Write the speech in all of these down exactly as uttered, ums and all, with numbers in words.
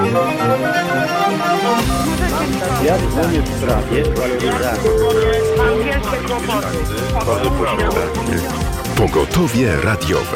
Ja dzwonię w sprawie waloryzacji. Pogotowie radiowe.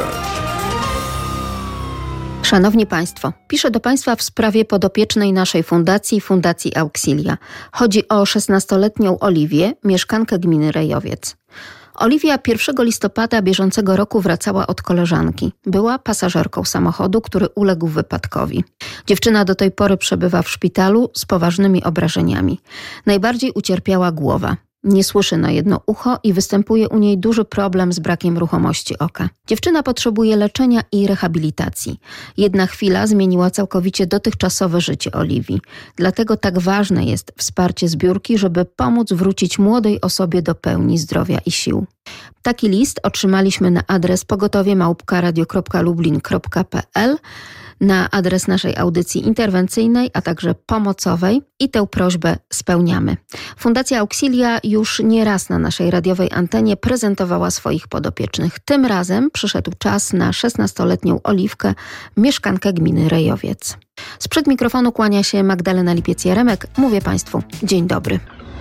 Szanowni Państwo, piszę do Państwa w sprawie podopiecznej naszej fundacji, Fundacji Auxilia. Chodzi o szesnastoletnią Oliwię, mieszkankę gminy Rejowiec. Oliwia pierwszego listopada bieżącego roku wracała od koleżanki. Była pasażerką samochodu, który uległ wypadkowi. Dziewczyna do tej pory przebywa w szpitalu z poważnymi obrażeniami. Najbardziej ucierpiała głowa. Nie słyszy na jedno ucho i występuje u niej duży problem z brakiem ruchomości oka. Dziewczyna potrzebuje leczenia i rehabilitacji. Jedna chwila zmieniła całkowicie dotychczasowe życie Oliwii. Dlatego tak ważne jest wsparcie zbiórki, żeby pomóc wrócić młodej osobie do pełni zdrowia i sił. Taki list otrzymaliśmy na adres pogotowie małpka radio kropka lublin kropka p l, na adres naszej audycji interwencyjnej, a także pomocowej i tę prośbę spełniamy. Fundacja Auxilia już nie raz na naszej radiowej antenie prezentowała swoich podopiecznych. Tym razem przyszedł czas na szesnastoletnią Oliwkę, mieszkankę gminy Rejowiec. Sprzed mikrofonu kłania się Magdalena Lipiec-Jaremek. Mówię Państwu dzień dobry.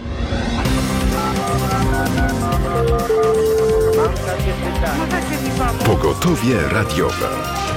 Pogotowie radiowe.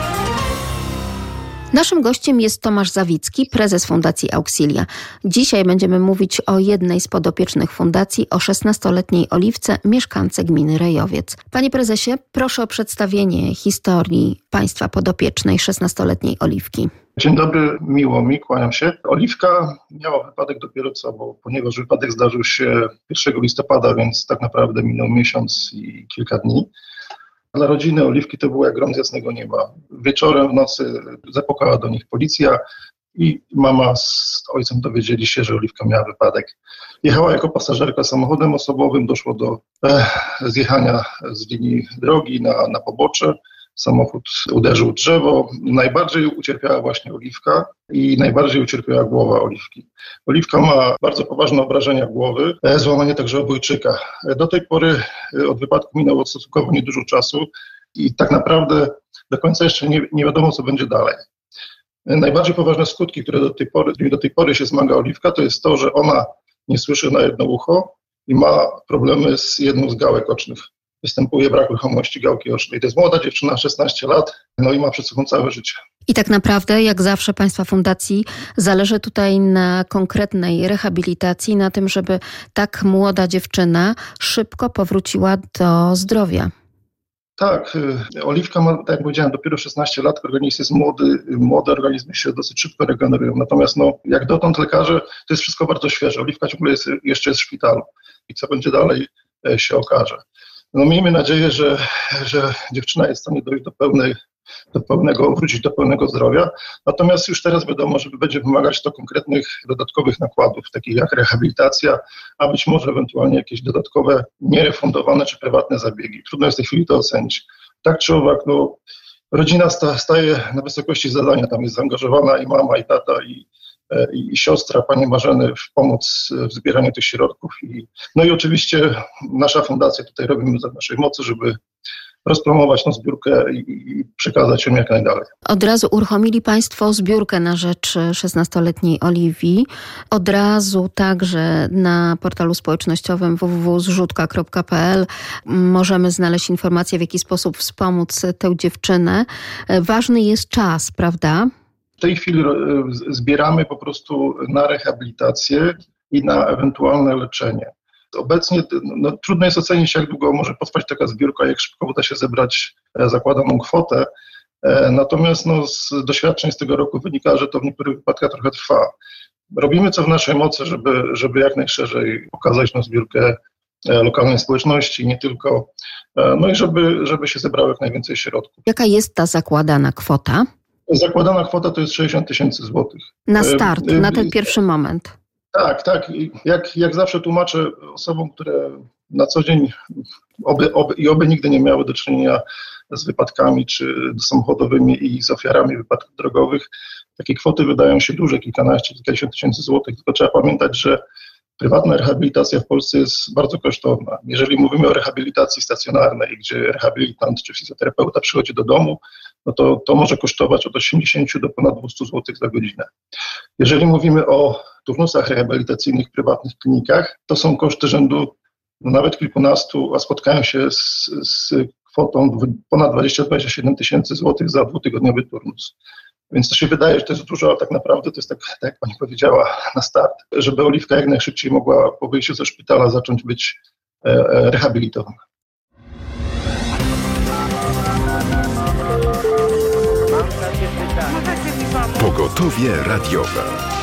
Naszym gościem jest Tomasz Zawicki, prezes Fundacji Auxilia. Dzisiaj będziemy mówić o jednej z podopiecznych fundacji, o szesnastoletniej Oliwce, mieszkance gminy Rejowiec. Panie prezesie, proszę o przedstawienie historii państwa podopiecznej szesnastoletniej Oliwki. Dzień dobry, miło mi, kłaniam się. Oliwka miała wypadek dopiero co, bo ponieważ wypadek zdarzył się pierwszego listopada, więc tak naprawdę minął miesiąc i kilka dni. Dla rodziny Oliwki to było jak grom z jasnego nieba. Wieczorem, w nocy zapukała do nich policja i mama z ojcem dowiedzieli się, że Oliwka miała wypadek. Jechała jako pasażerka samochodem osobowym, doszło do e, zjechania z linii drogi na, na pobocze. Samochód uderzył w drzewo. Najbardziej ucierpiała właśnie Oliwka i najbardziej ucierpiała głowa Oliwki. Oliwka ma bardzo poważne obrażenia głowy, złamanie także obojczyka. Do tej pory od wypadku minęło stosunkowo niedużo czasu i tak naprawdę do końca jeszcze nie, nie wiadomo, co będzie dalej. Najbardziej poważne skutki, które do tej pory, do tej pory się zmaga Oliwka, to jest to, że ona nie słyszy na jedno ucho i ma problemy z jedną z gałek ocznych. Występuje brak ruchomości gałki ocznej. To jest młoda dziewczyna, szesnaście lat, no i ma przed sobą całe życie. I tak naprawdę, jak zawsze Państwa Fundacji, zależy tutaj na konkretnej rehabilitacji, na tym, żeby tak młoda dziewczyna szybko powróciła do zdrowia. Tak, Oliwka ma, tak jak powiedziałem, dopiero szesnaście lat, organizm jest młody, młode organizmy się dosyć szybko regenerują. Natomiast no, jak dotąd lekarze, to jest wszystko bardzo świeże. Oliwka ciągle jest, jeszcze jest w szpitalu i co będzie dalej, się okaże. No miejmy nadzieję, że, że dziewczyna jest w stanie dojść do, pełnej, do pełnego, wrócić do pełnego zdrowia. Natomiast już teraz wiadomo, że będzie wymagać to konkretnych dodatkowych nakładów, takich jak rehabilitacja, a być może ewentualnie jakieś dodatkowe, nierefundowane czy prywatne zabiegi. Trudno jest w tej chwili to ocenić. Tak czy owak, no, rodzina sta, staje na wysokości zadania. Tam jest zaangażowana i mama, i tata, i i siostra pani Marzeny w pomoc w zbieraniu tych środków. I, no i oczywiście nasza fundacja, tutaj robimy za naszej mocy, żeby rozpromować tą zbiórkę i, i przekazać ją jak najdalej. Od razu uruchomili Państwo zbiórkę na rzecz szesnastoletniej Oliwii. Od razu także na portalu społecznościowym w w w kropka zrzutka kropka p l możemy znaleźć informacje, w jaki sposób wspomóc tę dziewczynę. Ważny jest czas, prawda? W tej chwili zbieramy po prostu na rehabilitację i na ewentualne leczenie. Obecnie no, trudno jest ocenić, jak długo może potrwać taka zbiórka, jak szybko uda się zebrać zakładaną kwotę. Natomiast no, z doświadczeń z tego roku wynika, że to w niektórych wypadkach trochę trwa. Robimy co w naszej mocy, żeby, żeby jak najszerzej pokazać tą zbiórkę lokalnej społeczności, nie tylko, no i żeby, żeby się zebrało jak najwięcej środków. Jaka jest ta zakładana kwota? Zakładana kwota to jest sześćdziesiąt tysięcy złotych. Na start, na ten pierwszy moment. Tak, tak. Jak, jak zawsze tłumaczę osobom, które na co dzień oby, oby, i oby nigdy nie miały do czynienia z wypadkami czy samochodowymi i z ofiarami wypadków drogowych, takie kwoty wydają się duże, kilkanaście, kilkadziesiąt tysięcy złotych, tylko trzeba pamiętać, że Prywatna rehabilitacja w Polsce jest bardzo kosztowna. Jeżeli mówimy o rehabilitacji stacjonarnej, gdzie rehabilitant czy fizjoterapeuta przychodzi do domu, no to to może kosztować od osiemdziesięciu do ponad dwieście złotych za godzinę. Jeżeli mówimy o turnusach rehabilitacyjnych w prywatnych klinikach, to są koszty rzędu no nawet kilkunastu, a spotkałem się z, z kwotą ponad dwadzieścia do dwudziestu siedmiu tysięcy złotych za dwutygodniowy turnus. Więc to się wydaje, że to jest dużo, a tak naprawdę to jest tak, tak jak pani powiedziała na start, żeby Oliwka jak najszybciej mogła po wyjściu ze szpitala zacząć być e, e, rehabilitowana. Pogotowie radiowe.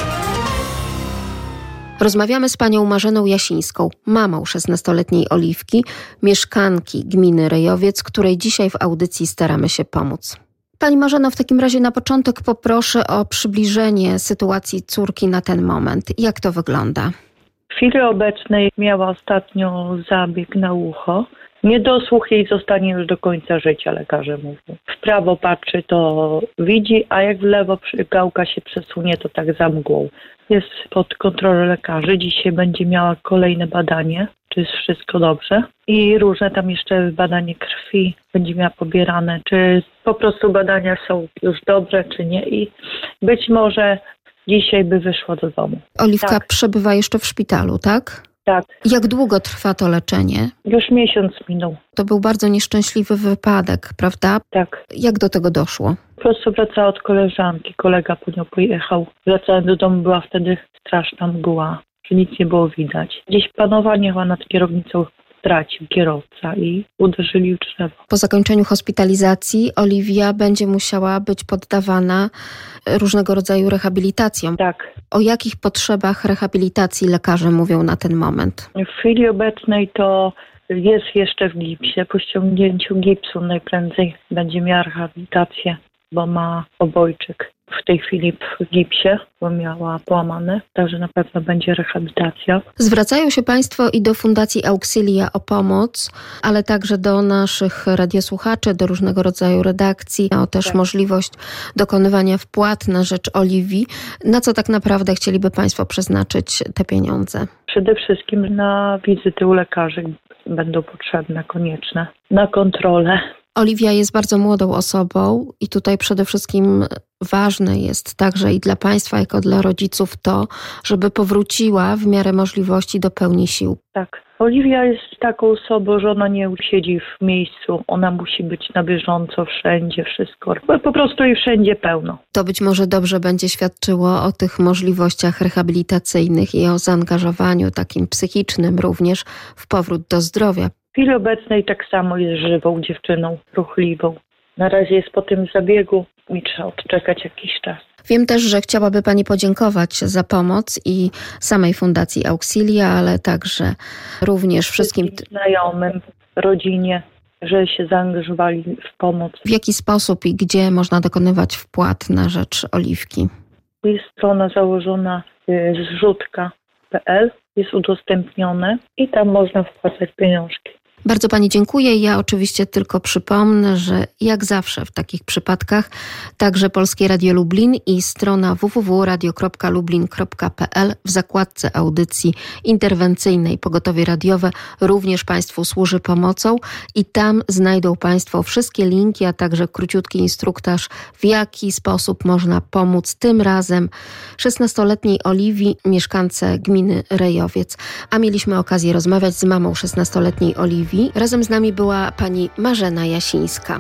Rozmawiamy z panią Marzeną Jasińską, mamą szesnastoletniej Oliwki, mieszkanki gminy Rejowiec, której dzisiaj w audycji staramy się pomóc. Pani Marzeno, w takim razie na początek poproszę o przybliżenie sytuacji córki na ten moment. Jak to wygląda? W chwili obecnej miała ostatnio zabieg na ucho. Niedosłuch jej zostanie już do końca życia, lekarze mówią. W prawo patrzy, to widzi, a jak w lewo gałka się przesunie, to tak za mgłą. Jest pod kontrolą lekarzy. Dzisiaj będzie miała kolejne badanie, czy jest wszystko dobrze. I różne tam jeszcze badanie krwi będzie miała pobierane, czy po prostu badania są już dobre, czy nie. I być może dzisiaj by wyszła do domu. Oliwka tak. przebywa jeszcze w szpitalu, tak? Tak. Jak długo trwa to leczenie? Już miesiąc minął. To był bardzo nieszczęśliwy wypadek, prawda? Tak. Jak do tego doszło? Po prostu wracała od koleżanki, kolega po nią pojechał. Wracając do domu, była wtedy straszna mgła, że nic nie było widać. Gdzieś panowanie chyba nad kierownicą stracił kierowca i uderzyli w drzewo. Po zakończeniu hospitalizacji Oliwia będzie musiała być poddawana różnego rodzaju rehabilitacjom. Tak. O jakich potrzebach rehabilitacji lekarze mówią na ten moment? W chwili obecnej to jest jeszcze w gipsie. Po ściągnięciu gipsu najprędzej będzie miała rehabilitację, bo ma obojczyk w tej chwili w gipsie, bo miała połamane, także na pewno będzie rehabilitacja. Zwracają się Państwo i do Fundacji Auxilia o pomoc, ale także do naszych radiosłuchaczy, do różnego rodzaju redakcji, o też tak. możliwość dokonywania wpłat na rzecz Oliwii. Na co tak naprawdę chcieliby Państwo przeznaczyć te pieniądze? Przede wszystkim na wizyty u lekarzy będą potrzebne, konieczne, na kontrolę. Oliwia jest bardzo młodą osobą i tutaj przede wszystkim ważne jest także i dla Państwa, jako dla rodziców to, żeby powróciła w miarę możliwości do pełni sił. Tak. Oliwia jest taką osobą, że ona nie siedzi w miejscu. Ona musi być na bieżąco, wszędzie, wszystko. Po prostu jej wszędzie pełno. To być może dobrze będzie świadczyło o tych możliwościach rehabilitacyjnych i o zaangażowaniu takim psychicznym również w powrót do zdrowia. W chwili obecnej tak samo jest żywą dziewczyną, ruchliwą. Na razie jest po tym zabiegu i trzeba odczekać jakiś czas. Wiem też, że chciałaby Pani podziękować za pomoc i samej Fundacji Auxilia, ale także również wszystkim znajomym, rodzinie, że się zaangażowali w pomoc. W jaki sposób i gdzie można dokonywać wpłat na rzecz Oliwki? Jest strona założona zrzutka kropka pe el, jest udostępnione i tam można wpłacać pieniążki. Bardzo Pani dziękuję. Ja oczywiście tylko przypomnę, że jak zawsze w takich przypadkach także Polskie Radio Lublin i strona w w w kropka radio kropka lublin kropka pe el w zakładce audycji interwencyjnej Pogotowie Radiowe również Państwu służy pomocą i tam znajdą Państwo wszystkie linki, a także króciutki instruktaż, w jaki sposób można pomóc tym razem szesnastoletniej Oliwii, mieszkance gminy Rejowiec. A mieliśmy okazję rozmawiać z mamą szesnastoletniej Oliwii. Razem z nami była pani Marzena Jasińska.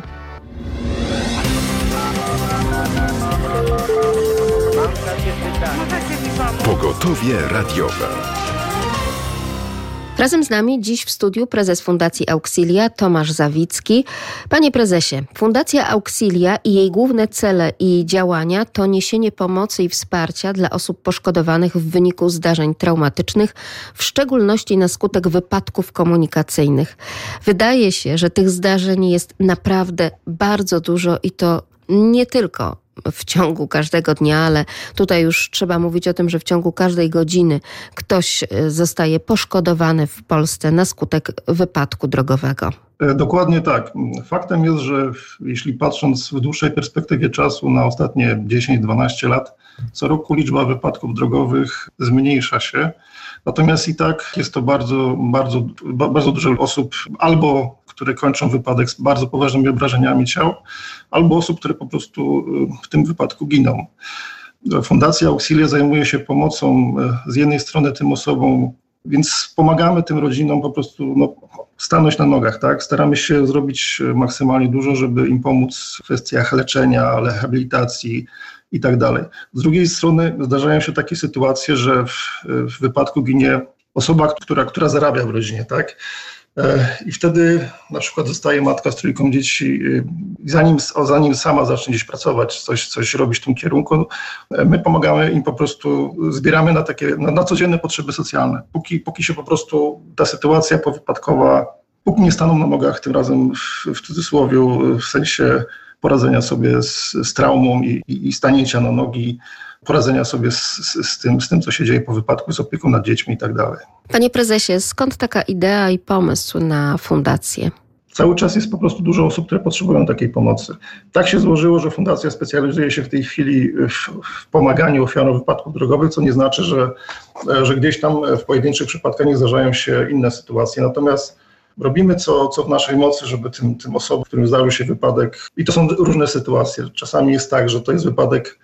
Pogotowie radiowe. Razem z nami dziś w studiu prezes Fundacji Auxilia Tomasz Zawicki. Panie prezesie, Fundacja Auxilia i jej główne cele i działania to niesienie pomocy i wsparcia dla osób poszkodowanych w wyniku zdarzeń traumatycznych, w szczególności na skutek wypadków komunikacyjnych. Wydaje się, że tych zdarzeń jest naprawdę bardzo dużo i to nie tylko w ciągu każdego dnia, ale tutaj już trzeba mówić o tym, że w ciągu każdej godziny ktoś zostaje poszkodowany w Polsce na skutek wypadku drogowego. Dokładnie tak. Faktem jest, że jeśli patrząc w dłuższej perspektywie czasu na ostatnie dziesięć dwanaście lat, co roku liczba wypadków drogowych zmniejsza się. Natomiast i tak jest to bardzo, bardzo, bardzo dużo osób, albo które kończą wypadek z bardzo poważnymi obrażeniami ciał, albo osób, które po prostu w tym wypadku giną. Fundacja Auxilia zajmuje się pomocą z jednej strony tym osobom, więc pomagamy tym rodzinom po prostu no, stanąć na nogach, tak? Staramy się zrobić maksymalnie dużo, żeby im pomóc w kwestiach leczenia, rehabilitacji i tak dalej. Z drugiej strony zdarzają się takie sytuacje, że w, w wypadku ginie osoba, która, która zarabia w rodzinie, tak? I wtedy na przykład zostaje matka z trójką dzieci, zanim, zanim sama zacznie gdzieś pracować, coś, coś robić w tym kierunku, my pomagamy im po prostu, zbieramy na takie, na, na codzienne potrzeby socjalne. Póki, póki się po prostu ta sytuacja powypadkowa, póki nie staną na nogach, tym razem w, w cudzysłowie, w sensie poradzenia sobie z, z traumą i, i, i stanięcia na nogi, poradzenia sobie z, z, z, tym, z tym, co się dzieje po wypadku, z opieką nad dziećmi i tak dalej. Panie prezesie, skąd taka idea i pomysł na fundację? Cały czas jest po prostu dużo osób, które potrzebują takiej pomocy. Tak się złożyło, że fundacja specjalizuje się w tej chwili w, w pomaganiu ofiarom wypadków drogowych, co nie znaczy, że, że gdzieś tam w pojedynczych przypadkach nie zdarzają się inne sytuacje. Natomiast robimy co, co w naszej mocy, żeby tym, tym osobom, którym zdarzył się wypadek, i to są różne sytuacje. Czasami jest tak, że to jest wypadek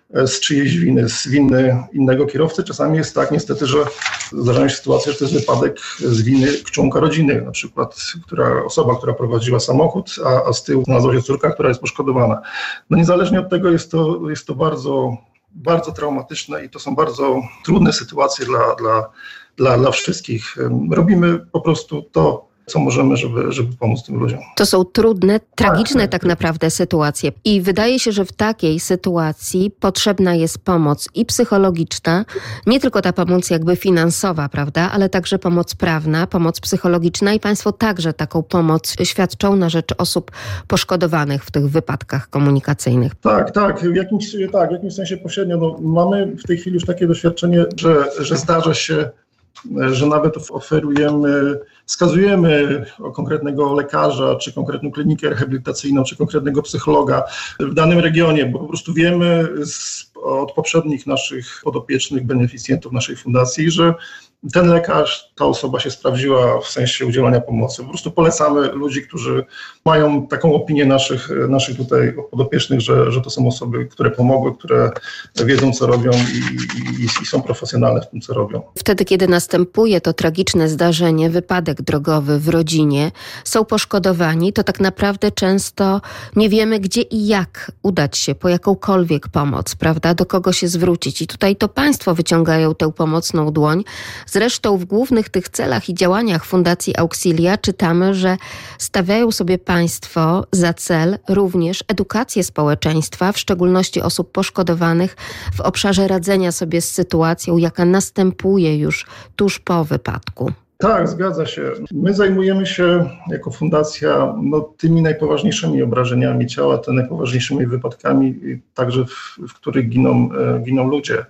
z czyjejś winy, z winy innego kierowcy. Czasami jest tak niestety, że zdarzają się sytuacje, że to jest wypadek z winy członka rodziny, na przykład która, osoba, która prowadziła samochód, a, a z tyłu znalazła się córka, która jest poszkodowana. No niezależnie od tego jest to, jest to bardzo, bardzo traumatyczne i to są bardzo trudne sytuacje dla, dla, dla, dla wszystkich. Robimy po prostu to, co możemy, żeby, żeby pomóc tym ludziom. To są trudne, tragiczne tak, tak naprawdę sytuacje. I wydaje się, że w takiej sytuacji potrzebna jest pomoc i psychologiczna, nie tylko ta pomoc jakby finansowa, prawda, ale także pomoc prawna, pomoc psychologiczna i Państwo także taką pomoc świadczą na rzecz osób poszkodowanych w tych wypadkach komunikacyjnych. Tak, tak, w jakimś, tak, w jakimś sensie pośrednio. No, mamy w tej chwili już takie doświadczenie, że, że zdarza się, że nawet oferujemy, wskazujemy konkretnego lekarza, czy konkretną klinikę rehabilitacyjną, czy konkretnego psychologa w danym regionie, bo po prostu wiemy z, od poprzednich naszych podopiecznych, beneficjentów naszej fundacji, że ten lekarz, ta osoba się sprawdziła w sensie udzielania pomocy. Po prostu polecamy ludzi, którzy mają taką opinię naszych, naszych tutaj podopiecznych, że, że to są osoby, które pomogły, które wiedzą, co robią i, i, i są profesjonalne w tym, co robią. Wtedy, kiedy następuje to tragiczne zdarzenie, wypadek drogowy w rodzinie, są poszkodowani, to tak naprawdę często nie wiemy, gdzie i jak udać się po jakąkolwiek pomoc, prawda, do kogo się zwrócić. I tutaj to Państwo wyciągają tę pomocną dłoń. Zresztą w głównych tych celach i działaniach Fundacji Auxilia czytamy, że stawiają sobie Państwo za cel również edukację społeczeństwa, w szczególności osób poszkodowanych w obszarze radzenia sobie z sytuacją, jaka następuje już tuż po wypadku. Tak, zgadza się. My zajmujemy się jako fundacja no, tymi najpoważniejszymi obrażeniami ciała, tymi najpoważniejszymi wypadkami, także w, w których giną, giną ludzie.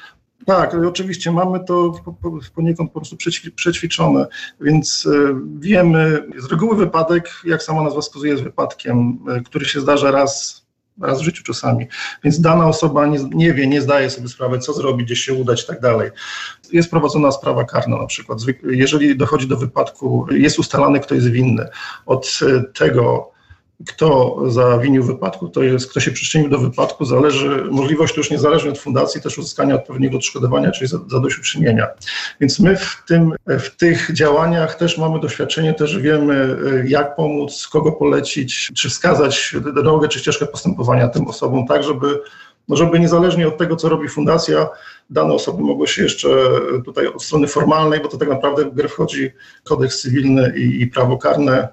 Tak, oczywiście mamy to poniekąd po prostu przećwiczone, więc wiemy, z reguły wypadek, jak sama nazwa wskazuje, jest wypadkiem, który się zdarza raz, raz w życiu czasami, więc dana osoba nie, nie wie, nie zdaje sobie sprawy, co zrobić, gdzie się udać i tak dalej. Jest prowadzona sprawa karna na przykład, jeżeli dochodzi do wypadku, jest ustalany, kto jest winny. Od tego, kto zawinił wypadku, to jest, kto się przyczynił do wypadku, zależy, możliwość to już niezależnie od fundacji, też uzyskania odpowiedniego odszkodowania, czyli zadośćuczynienia. Więc my w, tym, w tych działaniach też mamy doświadczenie, też wiemy, jak pomóc, kogo polecić, czy wskazać drogę, czy ścieżkę postępowania tym osobom, tak żeby, no żeby niezależnie od tego, co robi fundacja, dane osoby mogły się jeszcze tutaj od strony formalnej, bo to tak naprawdę w grę wchodzi kodeks cywilny i, i prawo karne,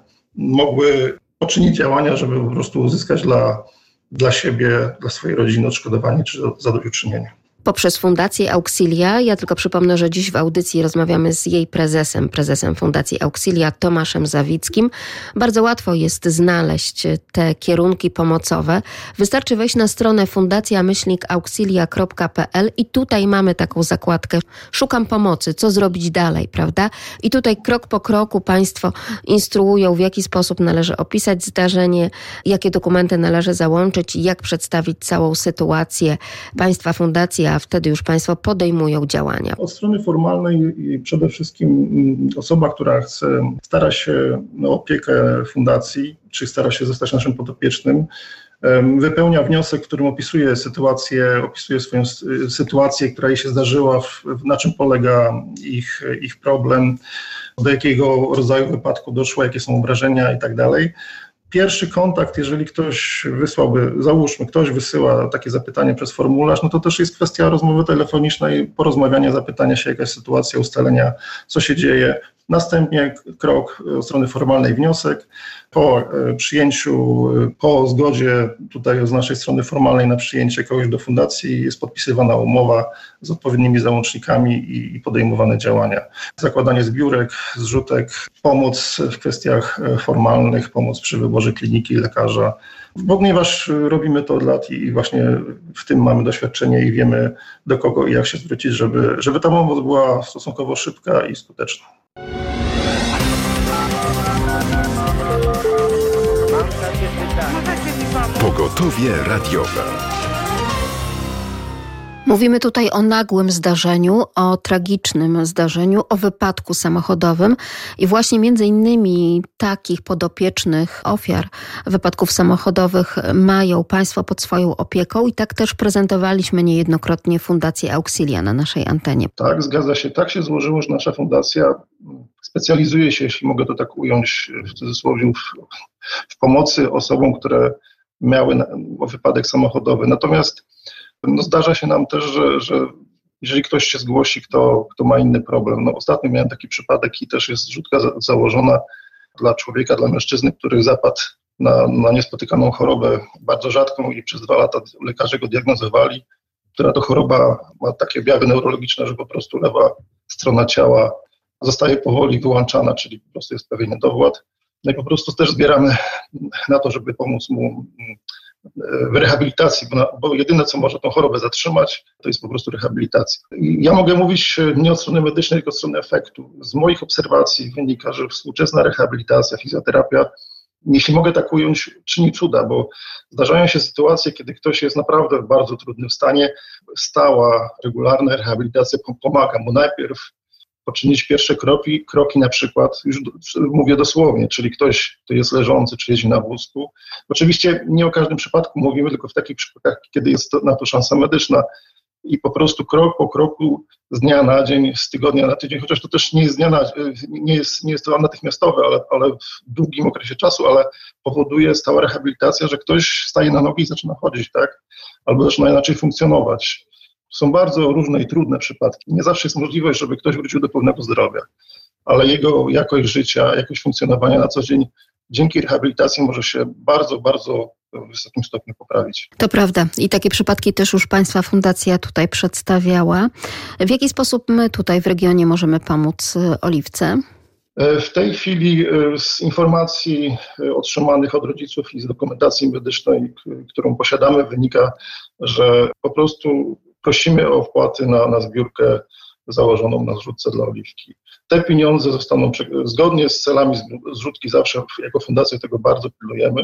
mogły poczynić działania, żeby po prostu uzyskać dla, dla siebie, dla swojej rodziny odszkodowanie czy zadośćuczynienie. poprzez Fundację Auxilia. Ja tylko przypomnę, że dziś w audycji rozmawiamy z jej prezesem, prezesem Fundacji Auxilia, Tomaszem Zawickim. Bardzo łatwo jest znaleźć te kierunki pomocowe. Wystarczy wejść na stronę fundacja myślnik auxilia kropka p l i tutaj mamy taką zakładkę Szukam pomocy, co zrobić dalej, prawda? I tutaj krok po kroku Państwo instruują, w jaki sposób należy opisać zdarzenie, jakie dokumenty należy załączyć i jak przedstawić całą sytuację Państwa fundacji, a wtedy już Państwo podejmują działania. Od strony formalnej przede wszystkim osoba, która chce, stara się o opiekę fundacji, czy stara się zostać naszym podopiecznym, wypełnia wniosek, w którym opisuje sytuację, opisuje swoją sytuację, która jej się zdarzyła, w, na czym polega ich, ich problem, do jakiego rodzaju wypadku doszło, jakie są obrażenia i tak dalej. Pierwszy kontakt, jeżeli ktoś wysłałby, załóżmy, ktoś wysyła takie zapytanie przez formularz, no to też jest kwestia rozmowy telefonicznej, porozmawiania, zapytania się, jaka jest sytuacja, ustalenia, co się dzieje. Następnie krok od strony formalnej, wniosek. Po przyjęciu, po zgodzie tutaj z naszej strony formalnej na przyjęcie kogoś do fundacji jest podpisywana umowa z odpowiednimi załącznikami i, i podejmowane działania. Zakładanie zbiórek, zrzutek, pomoc w kwestiach formalnych, pomoc przy wyborze kliniki, lekarza. Ponieważ robimy to od lat i właśnie w tym mamy doświadczenie i wiemy, do kogo i jak się zwrócić, żeby, żeby ta pomoc była stosunkowo szybka i skuteczna. Pogotowie radiowe. Mówimy tutaj o nagłym zdarzeniu, o tragicznym zdarzeniu, o wypadku samochodowym i właśnie między innymi takich podopiecznych ofiar wypadków samochodowych mają Państwo pod swoją opieką i tak też prezentowaliśmy niejednokrotnie Fundację Auxilia na naszej antenie. Tak, zgadza się. Tak się złożyło, że nasza fundacja specjalizuje się, jeśli mogę to tak ująć w cudzysłowie, w, w pomocy osobom, które miały na, wypadek samochodowy. Natomiast no, zdarza się nam też, że, że jeżeli ktoś się zgłosi, kto, kto ma inny problem. No, ostatnio miałem taki przypadek i też jest zrzutka za, założona dla człowieka, dla mężczyzny, który zapadł na, na niespotykaną chorobę, bardzo rzadką i przez dwa lata lekarze go diagnozowali, która to choroba ma takie objawy neurologiczne, że po prostu lewa strona ciała zostaje powoli wyłączana, czyli po prostu jest pewien niedowład. No i po prostu też zbieramy na to, żeby pomóc mu w rehabilitacji, bo, na, bo jedyne, co może tą chorobę zatrzymać, to jest po prostu rehabilitacja. I ja mogę mówić nie od strony medycznej, tylko od strony efektu. Z moich obserwacji wynika, że współczesna rehabilitacja, fizjoterapia, jeśli mogę tak ująć, czyni cuda, bo zdarzają się sytuacje, kiedy ktoś jest naprawdę w bardzo trudnym stanie. Stała, regularna rehabilitacja pomaga mu najpierw poczynić pierwsze kroki, kroki na przykład, już mówię dosłownie, czyli ktoś, kto jest leżący, czy jeździ na wózku. Oczywiście nie o każdym przypadku mówimy, tylko w takich przypadkach, kiedy jest to, na to szansa medyczna i po prostu krok po kroku, z dnia na dzień, z tygodnia na tydzień, chociaż to też nie jest, z dnia na, nie jest, nie jest to natychmiastowe, ale, ale w długim okresie czasu, ale powoduje stała rehabilitacja, że ktoś staje na nogi i zaczyna chodzić, tak? Albo zaczyna inaczej funkcjonować. Są bardzo różne i trudne przypadki. Nie zawsze jest możliwość, żeby ktoś wrócił do pełnego zdrowia, ale jego jakość życia, jakość funkcjonowania na co dzień dzięki rehabilitacji może się bardzo, bardzo w wysokim stopniu poprawić. To prawda i takie przypadki też już Państwa fundacja tutaj przedstawiała. W jaki sposób my tutaj w regionie możemy pomóc Oliwce? W tej chwili z informacji otrzymanych od rodziców i z dokumentacji medycznej, którą posiadamy, wynika, że po prostu prosimy o wpłaty na, na zbiórkę założoną na zrzutce dla Oliwki. Te pieniądze zostaną zgodnie z celami zrzutki, zawsze jako fundacja tego bardzo pilnujemy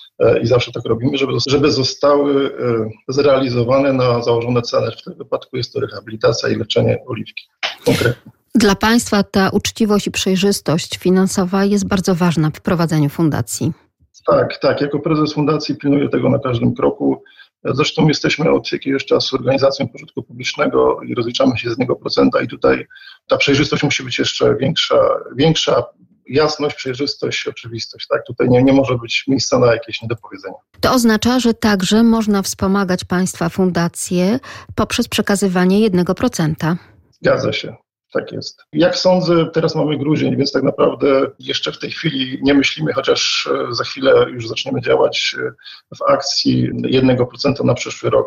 i zawsze tak robimy, żeby, żeby zostały zrealizowane na założone cele. W tym wypadku jest to rehabilitacja i leczenie Oliwki konkretnie. Dla Państwa ta uczciwość i przejrzystość finansowa jest bardzo ważna w prowadzeniu fundacji. Tak, tak. Jako prezes fundacji pilnuję tego na każdym kroku. Zresztą jesteśmy od jakiegoś czasu organizacją pożytku publicznego i rozliczamy się z niego procenta i tutaj ta przejrzystość musi być jeszcze większa, większa jasność, przejrzystość, oczywistość. Tak? Tutaj nie, nie może być miejsca na jakieś niedopowiedzenia. To oznacza, że także można wspomagać Państwa fundację poprzez przekazywanie jednego procenta. Zgadza się. Tak jest. Jak sądzę, teraz mamy grudzień, więc tak naprawdę jeszcze w tej chwili nie myślimy, chociaż za chwilę już zaczniemy działać w akcji jednego procenta na przyszły rok.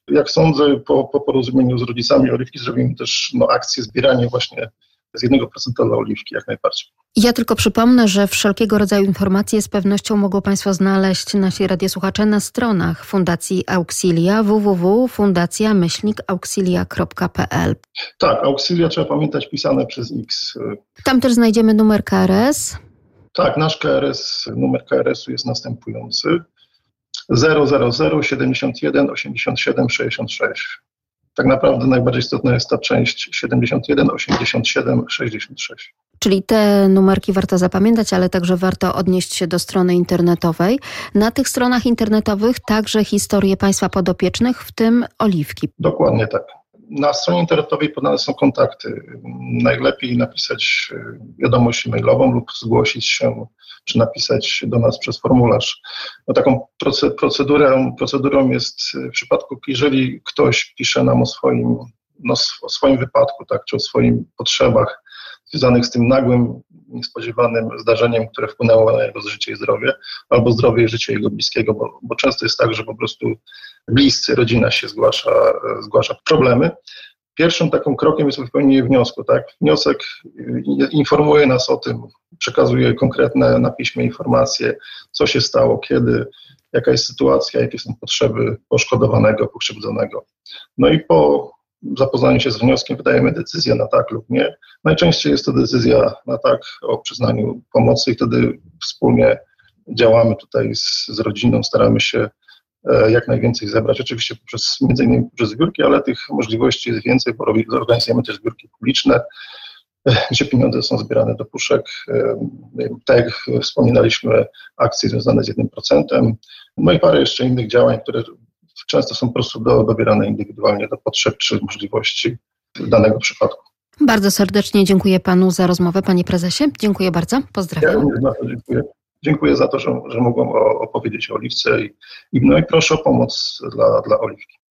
Jak sądzę, po, po porozumieniu z rodzicami Oliwki zrobimy też no, akcję zbierania właśnie z jednego procenta dla Oliwki, jak najbardziej. Ja tylko przypomnę, że wszelkiego rodzaju informacje z pewnością mogą Państwo znaleźć, nasi radiosłuchacze, na stronach Fundacji Auxilia w w w kropka fundacja myślnik auxilia kropka p l. Tak, Auxilia trzeba pamiętać pisane przez X. Tam też znajdziemy numer K R S. Tak, nasz K R S, numer K R S-u jest następujący: zero zero zero siedemdziesiąt jeden osiemdziesiąt siedem sześćdziesiąt sześć. Tak naprawdę najbardziej istotna jest ta część siedemdziesiąt jeden osiemdziesiąt siedem sześćdziesiąt sześć. Czyli te numerki warto zapamiętać, ale także warto odnieść się do strony internetowej. Na tych stronach internetowych także historie Państwa podopiecznych, w tym Oliwki. Dokładnie tak. Na stronie internetowej podane są kontakty. Najlepiej napisać wiadomość mailową lub zgłosić się, czy napisać do nas przez formularz. No, taką procedurę, procedurą jest w przypadku, jeżeli ktoś pisze nam o swoim, no, o swoim wypadku, tak, czy o swoich potrzebach związanych z tym nagłym, niespodziewanym zdarzeniem, które wpłynęło na jego życie i zdrowie, albo zdrowie i życie jego bliskiego, bo, bo często jest tak, że po prostu bliscy, rodzina się zgłasza, zgłasza problemy. Pierwszym takim krokiem jest wypełnienie wniosku. Tak? Wniosek informuje nas o tym, przekazuje konkretne na piśmie informacje, co się stało, kiedy, jaka jest sytuacja, jakie są potrzeby poszkodowanego, pokrzywdzonego. No i po zapoznaniu się z wnioskiem wydajemy decyzję na tak lub nie. Najczęściej jest to decyzja na tak o przyznaniu pomocy i wtedy wspólnie działamy tutaj z, z rodziną, staramy się jak najwięcej zebrać, oczywiście poprzez, między innymi poprzez zbiórki, ale tych możliwości jest więcej, bo organizujemy też zbiórki publiczne, gdzie pieniądze są zbierane do puszek. Tak jak wspominaliśmy, akcje związane z jednym procentem, no i parę jeszcze innych działań, które często są po prostu do, dobierane indywidualnie do potrzeb czy możliwości danego przypadku. Bardzo serdecznie dziękuję Panu za rozmowę, Panie Prezesie. Dziękuję bardzo. Pozdrawiam. Ja również bardzo dziękuję. Dziękuję za to, że, że mogłem opowiedzieć o Oliwce i, i, no i proszę o pomoc dla, dla Oliwki.